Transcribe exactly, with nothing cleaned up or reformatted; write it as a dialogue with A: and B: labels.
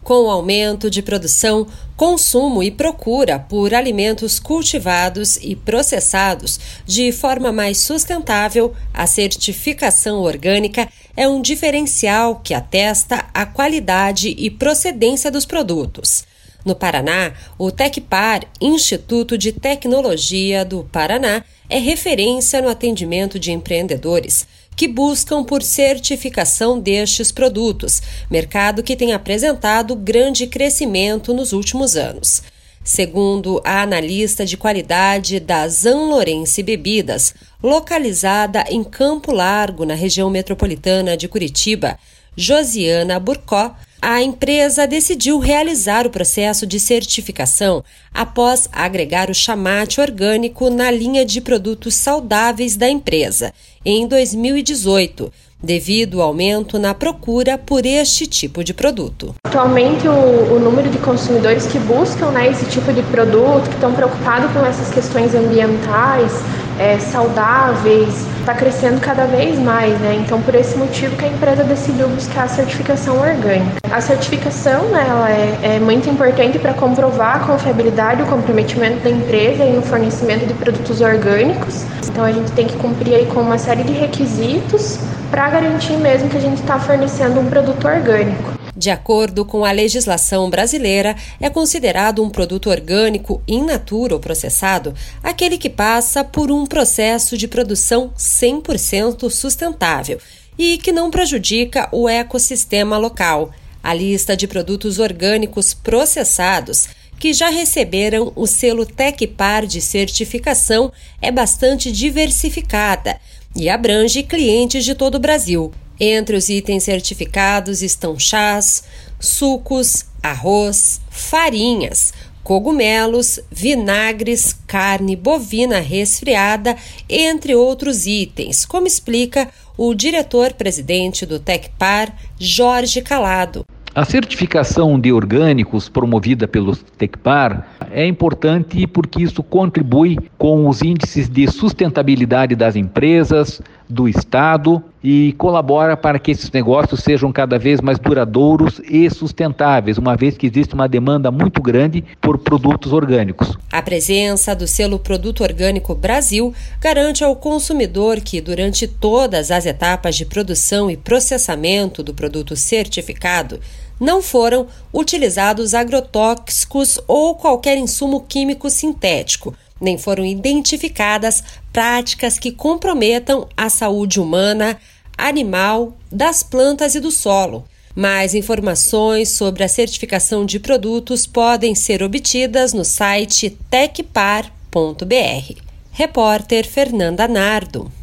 A: Com o aumento de produção, consumo e procura por alimentos cultivados e processados de forma mais sustentável, a certificação orgânica é um diferencial que atesta a qualidade e procedência dos produtos. No Paraná, o Tecpar, Instituto de Tecnologia do Paraná, é referência no atendimento de empreendedores que buscam por certificação destes produtos, mercado que tem apresentado grande crescimento nos últimos anos. Segundo a analista de qualidade da Zanlorense Bebidas, localizada em Campo Largo, na região metropolitana de Curitiba, Josiana Burcó, a empresa decidiu realizar o processo de certificação após agregar o chamate orgânico na linha de produtos saudáveis da empresa em dois mil e dezoito, devido ao aumento na procura por este tipo de produto.
B: Atualmente, o, o número de consumidores que buscam, né, esse tipo de produto, que estão preocupados com essas questões ambientais, é, saudáveis, está crescendo cada vez mais, né? Então, por esse motivo que a empresa decidiu buscar a certificação orgânica. A certificação, né, ela é, é muito importante para comprovar a confiabilidade e o comprometimento da empresa no fornecimento de produtos orgânicos. Então, a gente tem que cumprir aí com uma série de requisitos para garantir mesmo que a gente está fornecendo um produto orgânico.
A: De acordo com a legislação brasileira, é considerado um produto orgânico in natura ou processado aquele que passa por um processo de produção cem por cento sustentável e que não prejudica o ecossistema local. A lista de produtos orgânicos processados que já receberam o selo Tecpar de certificação é bastante diversificada e abrange clientes de todo o Brasil. Entre os itens certificados estão chás, sucos, arroz, farinhas, cogumelos, vinagres, carne bovina resfriada, entre outros itens, como explica o diretor-presidente do Tecpar, Jorge Calado.
C: A certificação de orgânicos promovida pelo Tecpar é importante porque isso contribui com os índices de sustentabilidade das empresas, do Estado e colabora para que esses negócios sejam cada vez mais duradouros e sustentáveis, uma vez que existe uma demanda muito grande por produtos orgânicos.
A: A presença do selo Produto Orgânico Brasil garante ao consumidor que, durante todas as etapas de produção e processamento do produto certificado, não foram utilizados agrotóxicos ou qualquer insumo químico sintético, nem foram identificadas práticas que comprometam a saúde humana, animal, das plantas e do solo. Mais informações sobre a certificação de produtos podem ser obtidas no site tecpar ponto br. Repórter Fernanda Nardo.